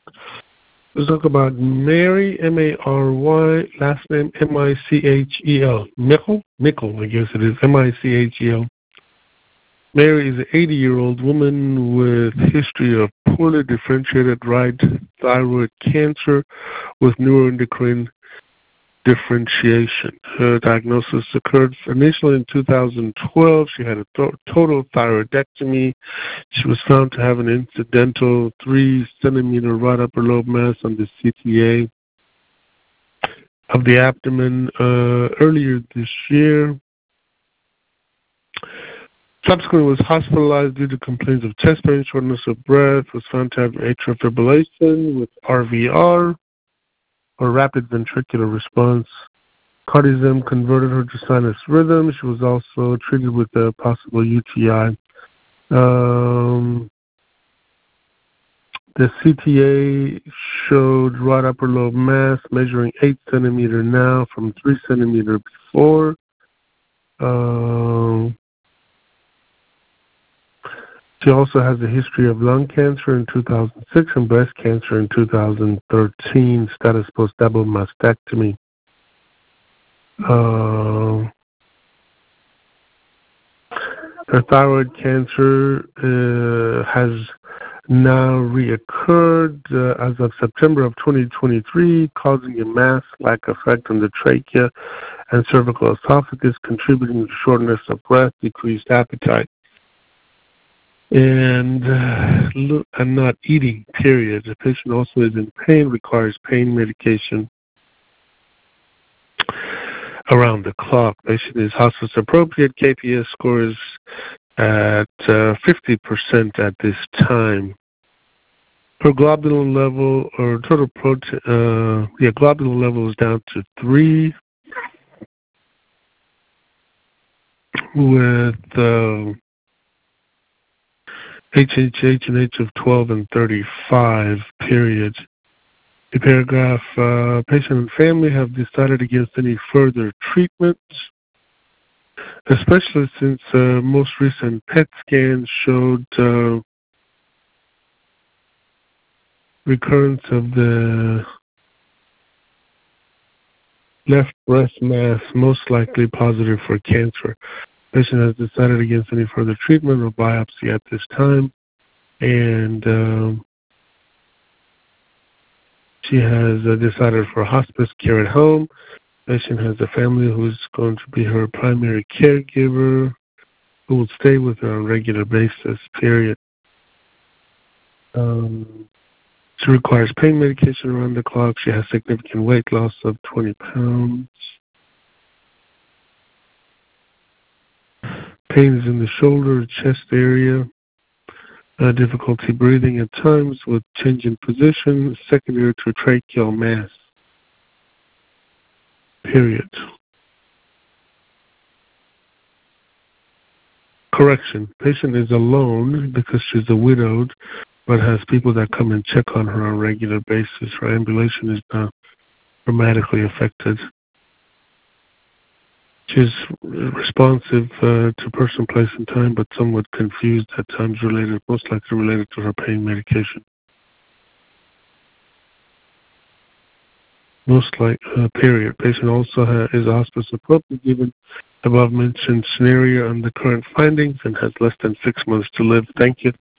Let's talk about Mary, Mary, last name Michel. Michel, I guess it is, Michel. Mary is an 80-year-old woman with history of poorly differentiated right thyroid cancer with neuroendocrine differentiation. Her diagnosis occurred initially in 2012. She had a total thyroidectomy. She was found to have an incidental 3-centimeter right upper lobe mass on the CTA of the abdomen earlier this year. Subsequently was hospitalized due to complaints of chest pain, shortness of breath, was found to have atrial fibrillation with RVR, or rapid ventricular response. Cardiosim converted her to sinus rhythm. She was also treated with a possible UTI. The CTA showed right upper lobe mass measuring 8 centimeter now from 3 centimeter before. She also has a history of lung cancer in 2006 and breast cancer in 2013, status post-double mastectomy. Her thyroid cancer has now reoccurred as of September of 2023, causing a mass-like effect on the trachea and cervical esophagus, contributing to shortness of breath, decreased appetite, and not eating, period. The patient also is in pain, requires pain medication around the clock. Patient is hospice appropriate. KPS score is at 50% at this time. Her globulin level, or total protein, globulin level is down to 3, with HHH and H of 12 and 35, period. The paragraph, patient and family have decided against any further treatment, especially since most recent PET scans showed recurrence of the left breast mass, most likely positive for cancer. Patient has decided against any further treatment or biopsy at this time, and she has decided for hospice care at home. Patient has a family who's going to be her primary caregiver, who will stay with her on a regular basis, period. She requires pain medication around the clock. She has significant weight loss of 20 pounds. Pain is in the shoulder, chest area. Difficulty breathing at times with change in position, secondary to tracheal mass. Period. Correction. Patient is alone because she's a widowed, but has people that come and check on her on a regular basis. Her ambulation is not dramatically affected. She's responsive to person, place, and time, but somewhat confused at times, most likely related to her pain medication. Period. Patient also is hospice appropriate given above mentioned scenario and the current findings and has less than 6 months to live. Thank you.